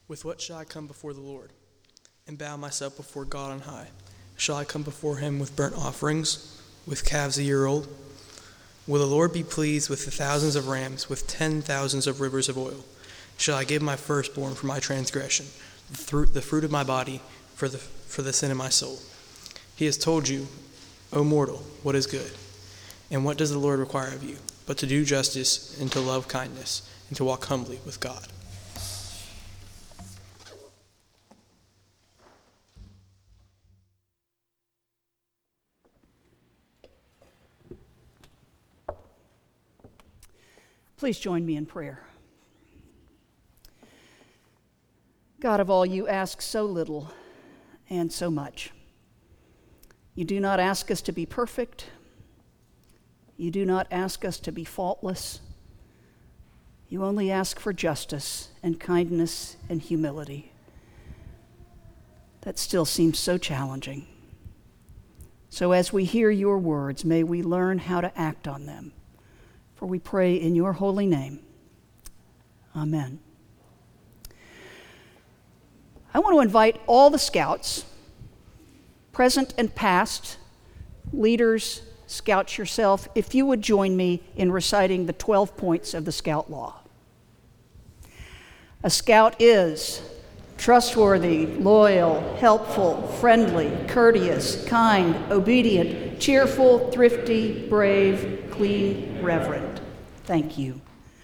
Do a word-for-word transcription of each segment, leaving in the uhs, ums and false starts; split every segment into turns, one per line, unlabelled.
With what shall I come before the Lord, and bow myself before God on high? Shall I come before him with burnt offerings, with calves a year old? Will the Lord be pleased with the thousands of rams, with ten thousands of rivers of oil? Shall I give my firstborn for my transgression, the fruit, the fruit of my body for the, for the sin of my soul? He has told you, O mortal, what is good. And what does the Lord require of you, but to do justice and to love kindness and to walk humbly with God?
Please join me in prayer. God of all, you ask so little and so much. You do not ask us to be perfect. You do not ask us to be faultless. You only ask for justice and kindness and humility. That still seems so challenging. So as we hear your words, may we learn how to act on them. For we pray in your holy name. Amen. I want to invite all the Scouts, present and past, leaders, Scouts yourself, if you would join me in reciting the twelve points of the Scout Law. A Scout is trustworthy, loyal, helpful, friendly, courteous, kind, obedient, cheerful, thrifty, brave, clean, reverent. Thank you.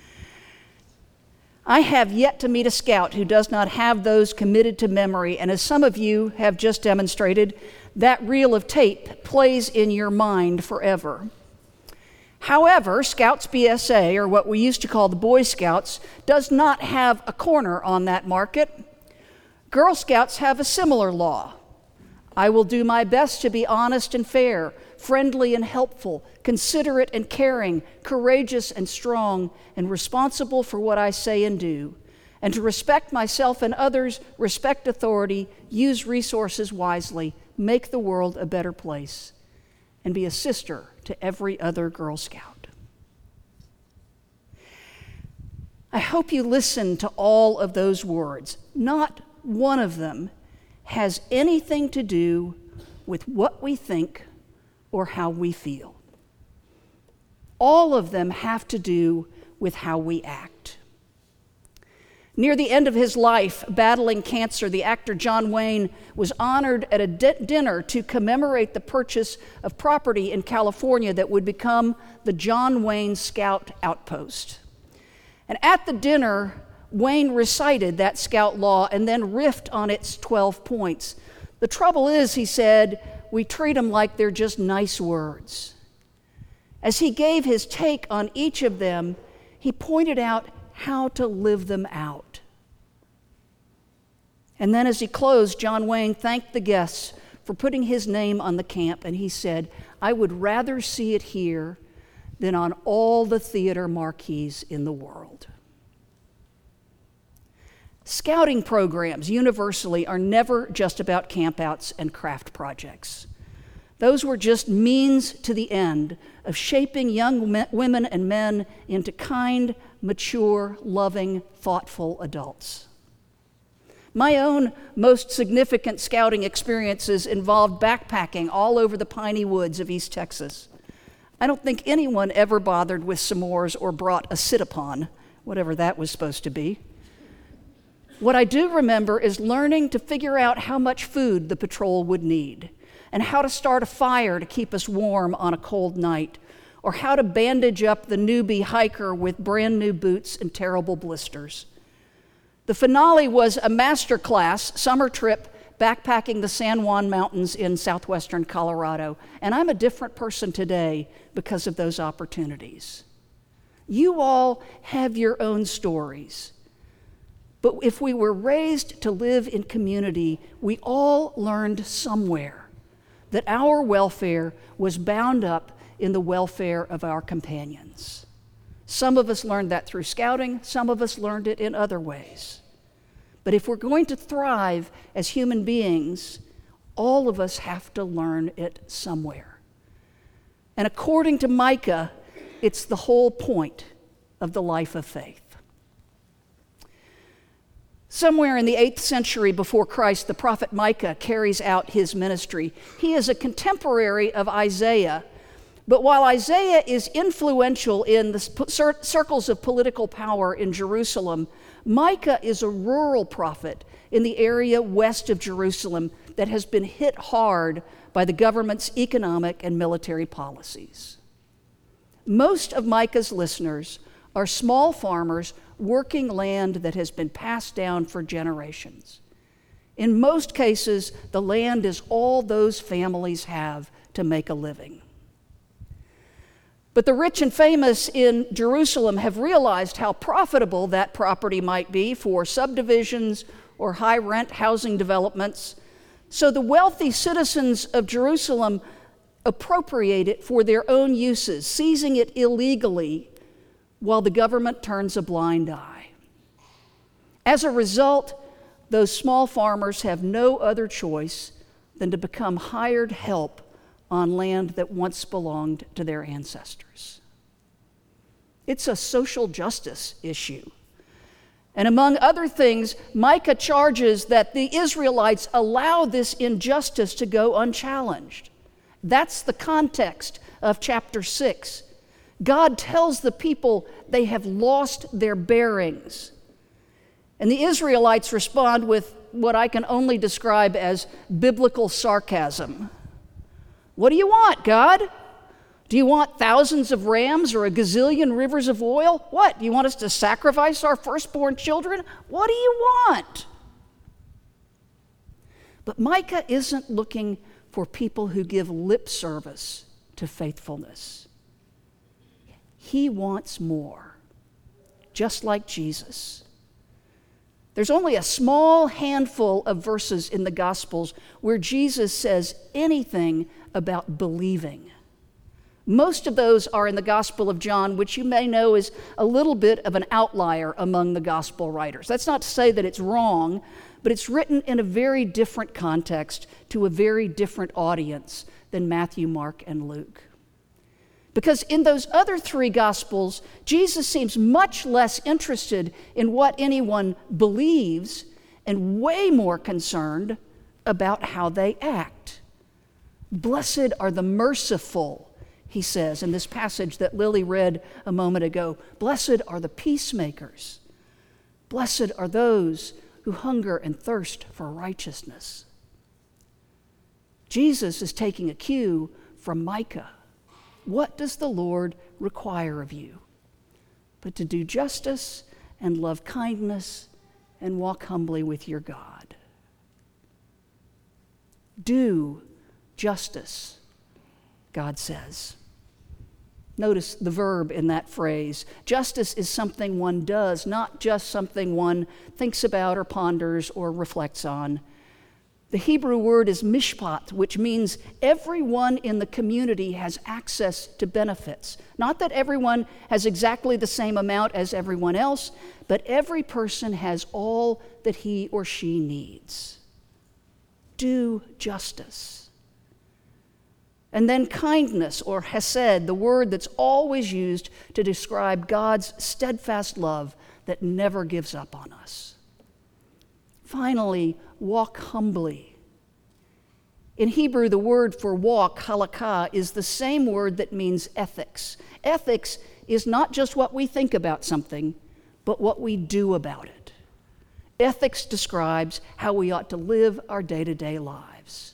I have yet to meet a Scout who does not have those committed to memory, and as some of you have just demonstrated, that reel of tape plays in your mind forever. However, Scouts B S A, or what we used to call the Boy Scouts, does not have a corner on that market. Girl Scouts have a similar law. I will do my best to be honest and fair, friendly and helpful, considerate and caring, courageous and strong, and responsible for what I say and do, and to respect myself and others, respect authority, use resources wisely, make the world a better place, and be a sister to every other Girl Scout. I hope you listen to all of those words. Not one of them has anything to do with what we think or how we feel. All of them have to do with how we act. Near the end of his life, battling cancer, the actor John Wayne was honored at a di- dinner to commemorate the purchase of property in California that would become the John Wayne Scout Outpost. And at the dinner, Wayne recited that Scout Law and then riffed on its twelve points. The trouble is, he said, we treat them like they're just nice words. As he gave his take on each of them, he pointed out how to live them out. And then as he closed, John Wayne thanked the guests for putting his name on the camp, and he said, I would rather see it here than on all the theater marquees in the world. Scouting programs universally are never just about campouts and craft projects. Those were just means to the end of shaping young me- women and men into kind, mature, loving, thoughtful adults. My own most significant scouting experiences involved backpacking all over the piney woods of East Texas. I don't think anyone ever bothered with s'mores or brought a sit-upon, whatever that was supposed to be. What I do remember is learning to figure out how much food the patrol would need, and how to start a fire to keep us warm on a cold night, or how to bandage up the newbie hiker with brand new boots and terrible blisters. The finale was a master class summer trip backpacking the San Juan Mountains in southwestern Colorado, and I'm a different person today because of those opportunities. You all have your own stories. But if we were raised to live in community, we all learned somewhere that our welfare was bound up in the welfare of our companions. Some of us learned that through scouting, some of us learned it in other ways. But if we're going to thrive as human beings, all of us have to learn it somewhere. And according to Micah, it's the whole point of the life of faith. Somewhere in the eighth century before Christ, the prophet Micah carries out his ministry. He is a contemporary of Isaiah. But while Isaiah is influential in the cir- circles of political power in Jerusalem, Micah is a rural prophet in the area west of Jerusalem that has been hit hard by the government's economic and military policies. Most of Micah's listeners are small farmers working land that has been passed down for generations. In most cases, the land is all those families have to make a living. But the rich and famous in Jerusalem have realized how profitable that property might be for subdivisions or high-rent housing developments. So the wealthy citizens of Jerusalem appropriate it for their own uses, seizing it illegally while the government turns a blind eye. As a result, those small farmers have no other choice than to become hired help on land that once belonged to their ancestors. It's a social justice issue. And among other things, Micah charges that the Israelites allow this injustice to go unchallenged. That's the context of chapter six. God tells the people they have lost their bearings. And the Israelites respond with what I can only describe as biblical sarcasm. What do you want, God? Do you want thousands of rams or a gazillion rivers of oil? What? Do you want us to sacrifice our firstborn children? What do you want? But Micah isn't looking for people who give lip service to faithfulness. He wants more, just like Jesus. There's only a small handful of verses in the Gospels where Jesus says anything about believing. Most of those are in the Gospel of John, which you may know is a little bit of an outlier among the Gospel writers. That's not to say that it's wrong, but it's written in a very different context to a very different audience than Matthew, Mark, and Luke. Because in those other three Gospels, Jesus seems much less interested in what anyone believes and way more concerned about how they act. Blessed are the merciful, he says in this passage that Lily read a moment ago. Blessed are the peacemakers. Blessed are those who hunger and thirst for righteousness. Jesus is taking a cue from Micah. What does the Lord require of you? But to do justice and love kindness and walk humbly with your God. Do justice, God says. Notice the verb in that phrase. Justice is something one does, not just something one thinks about or ponders or reflects on. The Hebrew word is mishpat, which means everyone in the community has access to benefits. Not that everyone has exactly the same amount as everyone else, but every person has all that he or she needs. Do justice. And then kindness, or hesed, the word that's always used to describe God's steadfast love that never gives up on us. Finally, walk humbly. In Hebrew, the word for walk, halakha, is the same word that means ethics. Ethics is not just what we think about something, but what we do about it. Ethics describes how we ought to live our day-to-day lives.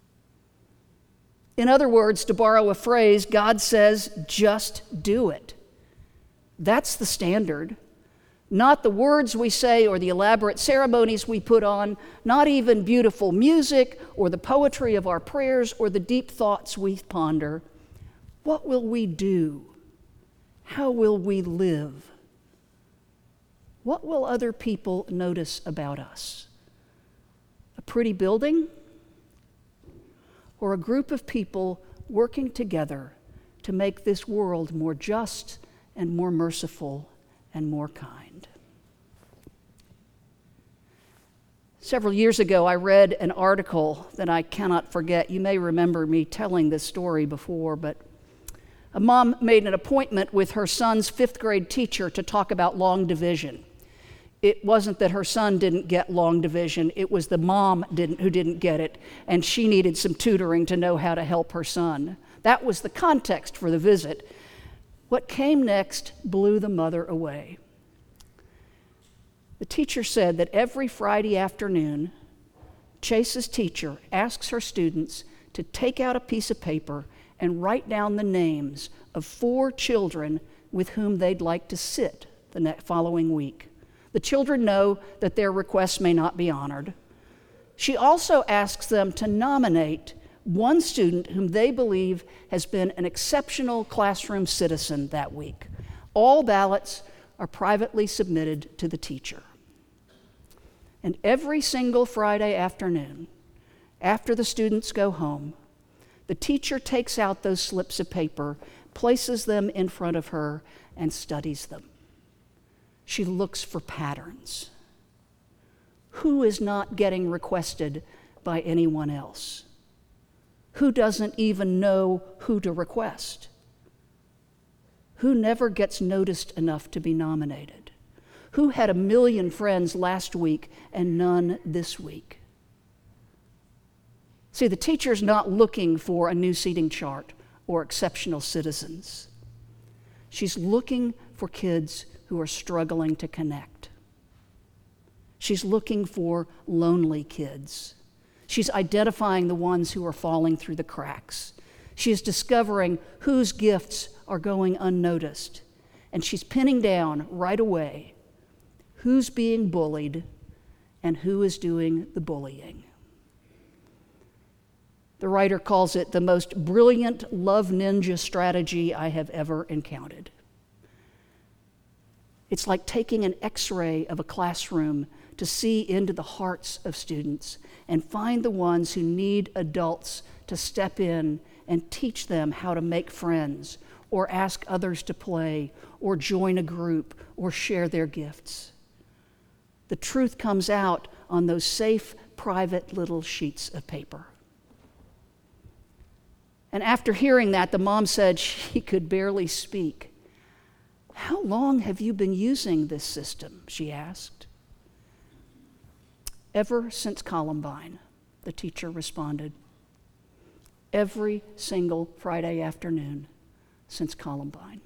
In other words, to borrow a phrase, God says, just do it. That's the standard. Not the words we say or the elaborate ceremonies we put on, not even beautiful music or the poetry of our prayers or the deep thoughts we ponder. What will we do? How will we live? What will other people notice about us? A pretty building? Or a group of people working together to make this world more just and more merciful and more kind? Several years ago, I read an article that I cannot forget. You may remember me telling this story before, but a mom made an appointment with her son's fifth grade teacher to talk about long division. it wasn't that her son didn't get long division, it was the mom didn't, who didn't get it, and she needed some tutoring to know how to help her son. That was the context for the visit. What came next blew the mother away. The teacher said that every Friday afternoon, Chase's teacher asks her students to take out a piece of paper and write down the names of four children with whom they'd like to sit the next following week. The children know that their requests may not be honored. She also asks them to nominate one student whom they believe has been an exceptional classroom citizen that week. All ballots are privately submitted to the teacher. And every single Friday afternoon, after the students go home, the teacher takes out those slips of paper, places them in front of her, and studies them. She looks for patterns. Who is not getting requested by anyone else? Who doesn't even know who to request? Who never gets noticed enough to be nominated? Who had a million friends last week and none this week? See, the teacher's not looking for a new seating chart or exceptional citizens. She's looking for kids who are struggling to connect. She's looking for lonely kids. She's identifying the ones who are falling through the cracks. She is discovering whose gifts are going unnoticed. And she's pinning down right away who's being bullied and who is doing the bullying. The writer calls it the most brilliant love ninja strategy I have ever encountered. It's like taking an X-ray of a classroom to see into the hearts of students and find the ones who need adults to step in and teach them how to make friends or ask others to play or join a group or share their gifts. The truth comes out on those safe, private little sheets of paper. And after hearing that, the mom said she could barely speak. "How long have you been using this system?" she asked. "Ever since Columbine," the teacher responded. "Every single Friday afternoon since Columbine."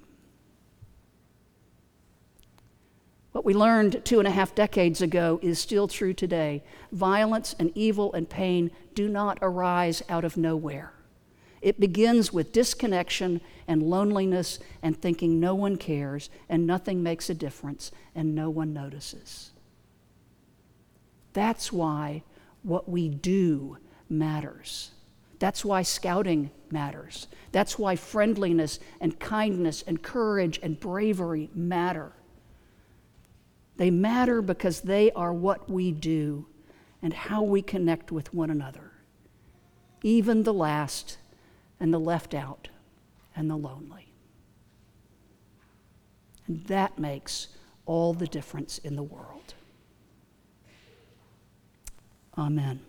What we learned two and a half decades ago is still true today. Violence and evil and pain do not arise out of nowhere. It begins with disconnection and loneliness and thinking no one cares and nothing makes a difference and no one notices. That's why what we do matters. That's why scouting matters. That's why friendliness and kindness and courage and bravery matter. They matter because they are what we do and how we connect with one another, even the last and the left out and the lonely. And that makes all the difference in the world. Amen.